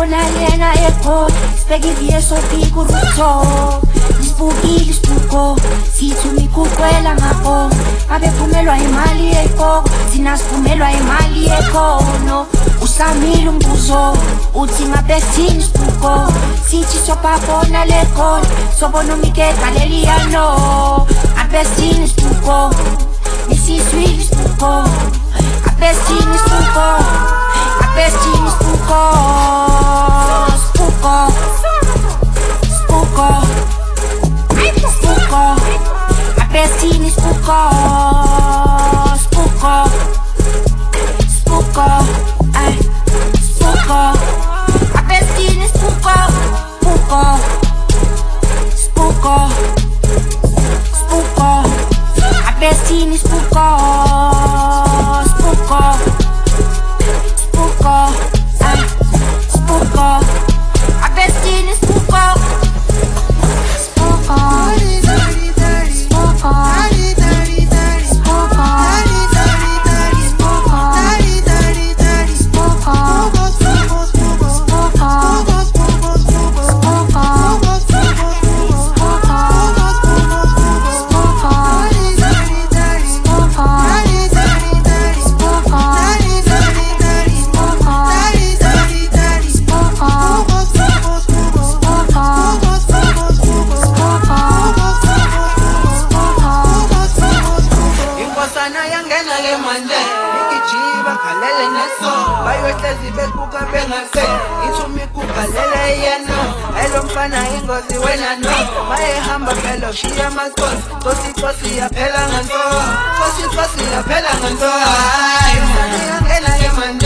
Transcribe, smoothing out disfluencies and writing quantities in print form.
bona lena ekho sibekile sopika urutho isibukile isibuko sithi umikukwela ngapho abephumelwa imali ekho thina siphumelwa imali ekhono usamile umbuzo uthi ngabe sithini isibuko sithi sobabona lekho sobona umikeka leliyano abe sithini isibuko isizwile isibuko abe sithini isibuko abe sithini isibuko Spooko, spooko, spooko. I best seen is spooko, spooko, spooko, ay, spooko. I best seen is spooko, spooko, spooko, spooko. I best seen is spooko, spooko, spooko, ay, spooko. Ingozi wena no mayehamba phela ushiya amaskosi Kosi yaphela nganto Kosi yaphela nganto Hayi mani yangena ngemandi